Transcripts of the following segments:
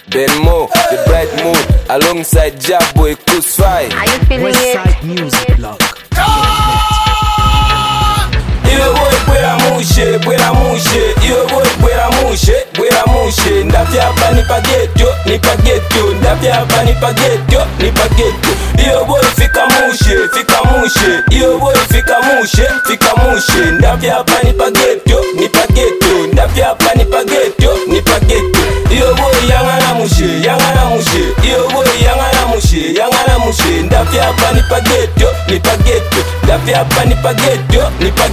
Benmo, the bright moon, alongside Jaboy Kusfai. Are you feeling Westside Music Blog. Iyo boy bwera mushe, iyo boy bwera mushe, ndafyapa nipagetyo, ndafyapa nipagetyo. Iyo boy fika mushe, iyo boy fika mushe, ndafyapa nipagetyo, ndafyapa nipagetyo. Iyo boy yangana mushe, iyo boy yangana mushe, ndafyapa nipagetyo, ndafyapa nipagetyo.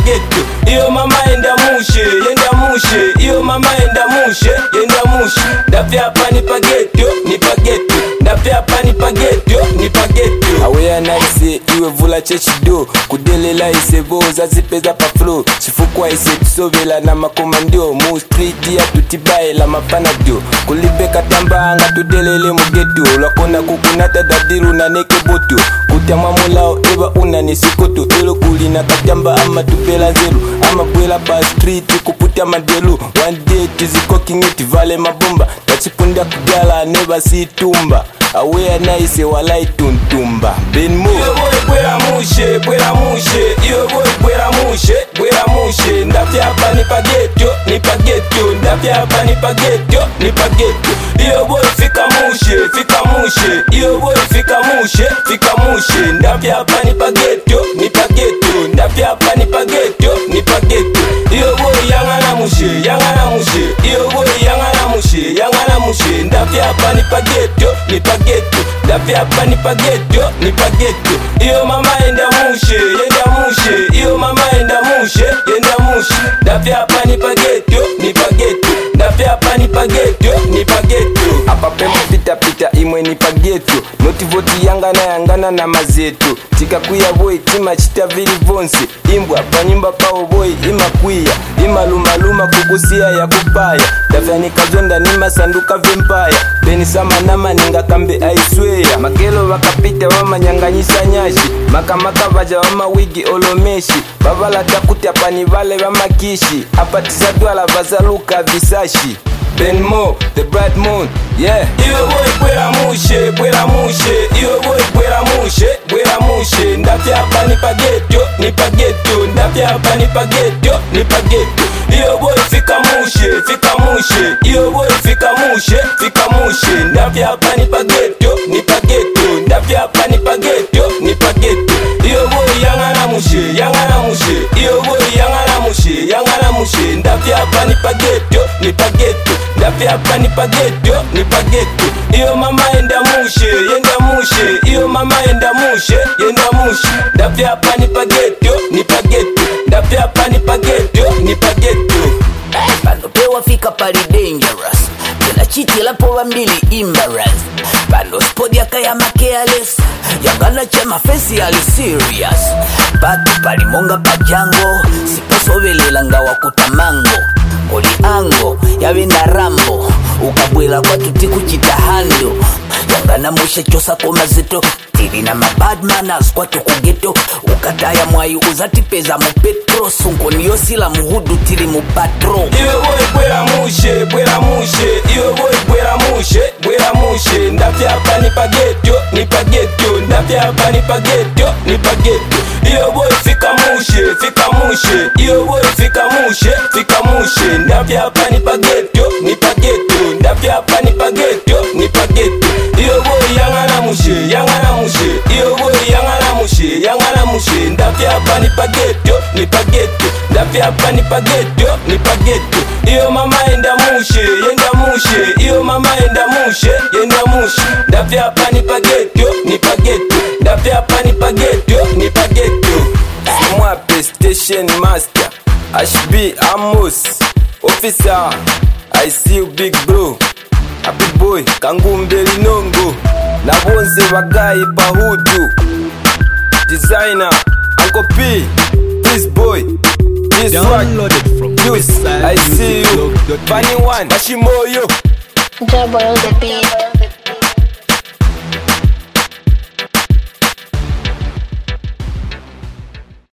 Iyo mama enda mushe, iyo mama enda mushe, ndafyapa nipagetyo, ndafyapa nipagetyo. Awea naise iwe vula chechido, kudelela ise voza zipeza pa flow, chifukwa ise tusovela na makomandio, mu street ya tutibae la mapanadio, kulibeka tambanga tudelele mugeto, lakona kukunata dadiru na nekeboto, kutyama mulao eba una nisikoto, elo kulina katamba ama tupela zelu, ama kwela pa street kuputia madelu, one day tizikokingiti vale mabomba, tachipunda kugala neba si tumba. Awea naise walai tuntumba Benmo. Iyo boy bwera mushe, iyo boy bwera mushe, ndafyapa nipagetyo, ndafyapa nipagetyo. Iyo boy fika mushe, iyo boy fika mushe, ndafyapa nipagetyo, ndafyapa nipagetyo. Iyo boy yangana mushe, iyo boy yangana mushe, ndafyapa nipagetyo, ndafyapa nipagetyo. Iyo mama enda mushe, iyo mama enda mushe, ndafyapa nipagetyo, ndafyapa nipagetyo. Apa pemo pita imwe nipagetyo, notivoti yangana na mazeto, tikakuya boy tima chita vili vonse, imbwa panyumba pao boy imakwiya, imaluma kukusia ya kupaya, dafyani kazonda ni masanduka vempaya, beni sama nama ninga kambe aisweya, makelo wakapita wamanyanganyisa nyashi, makamaka vaja wamawigi olomeshi, bavala takuti apani vale wamakishi, apatisa dwala vazaluka visashi. Benmo, the bright moon, yeah. Iyo boy bwera mushe, iyo boy bwera mushe, ndafyapa nipagetyo, ndafyapa nipagetyo. Iyo boy fika mushe, iyo boy fika mushe, ndafyapa nipagetyo, ndafyapa nipagetyo. Iyo boy yangana mushe, iyo boy yangana mushe, ndafyapa nipagetyo, ndafyapa nipagetyo. Iyo mama enda mushe, iyo mama enda mushe, ndafyapa nipagetyo, ndafyapa nipagetyo. Pano pewa fika pali dangerous, kila chiti lapo wambili embarrassed, pano spodi yaka ya careless, yangana chema fesi ali serious, patu pali monga pajango, sipasovelela nga wakutamango, koli ango yawenda rambo, ukabwela kwa tuti kuchitahando, yangana mushe chosa koma zeto, tili na mabad manners kwa tukugeto, ukataya mwayu uzatipeza mupetro, sunko niyosila muhudu tili mupatro. Iyo boy bwera mushe, iyo boy bwera mushe, ndafyapa nipagetyo, ndafyapa nipagetyo. Iyo boy fika mushe, iyo boy fika mushe, ndafyapa nipagetyo, ndafyapa nipagetyo. Iyo boy yangana mushe, iyo boy yangana mushe, ndafyapa nipagetyo, ndafyapa nipagetyo. Iyo mama enda mushe, iyo mama enda mushe, ndafyapa nipagetyo, ndafyapa nipagetyo. Mwape station master, HB Amos, officer, I see you big bro, happy boy, Kangumbe Linongo, na bonze wagayi pahudu, designer, Uncle P, this boy, this Downloaded from Juice, I see you, Funny One, Mashimoyo. Jaboy on the beat.